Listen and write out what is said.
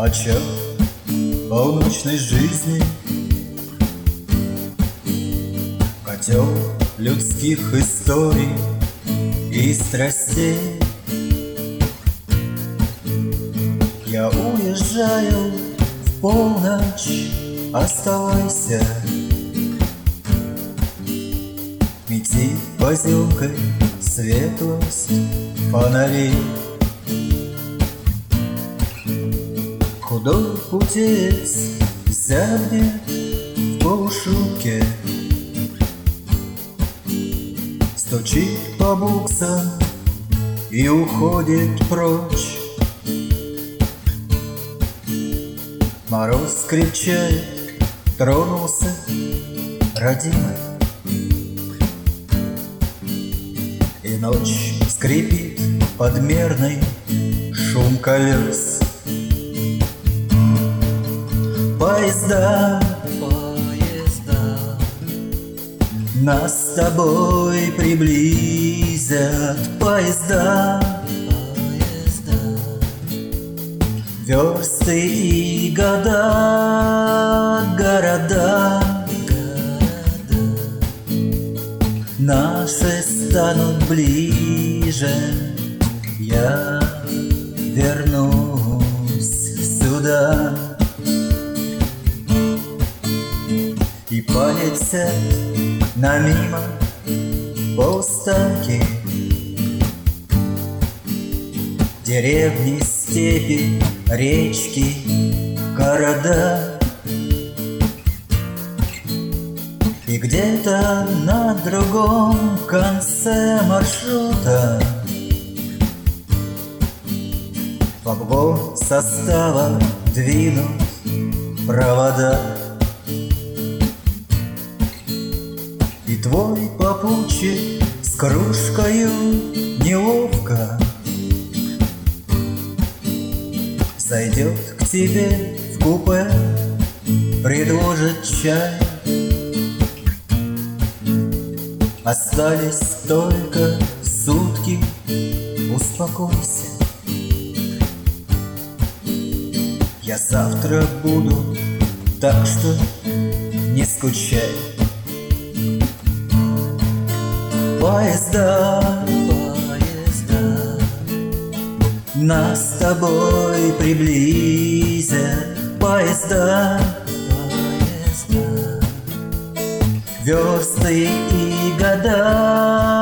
очаг полночной жизни, котел людских историй и страстей. Я уезжаю в полночь, оставайся. Мети поземкой светлость фонарей. Худой путец зябнет в полушубке, стучит по буксам и уходит прочь. Мороз кричает, тронулся родимый, и ночь скрипит подмерный шум колес. Поезда, нас с тобой приблизят. Поезда, версты и года, города наши станут ближе. Я вернусь сюда, и полетят на мимо полставки, деревни, степи, речки, города. И где-то на другом конце маршрута в обгон состава двинут провода. И твой попутчик с кружкою неловко зайдет к тебе в купе, предложит чай. Остались только сутки, успокойся. Я завтра буду, так что не скучай. Поезда, нас с тобой приблизят. Поезда, версты и года,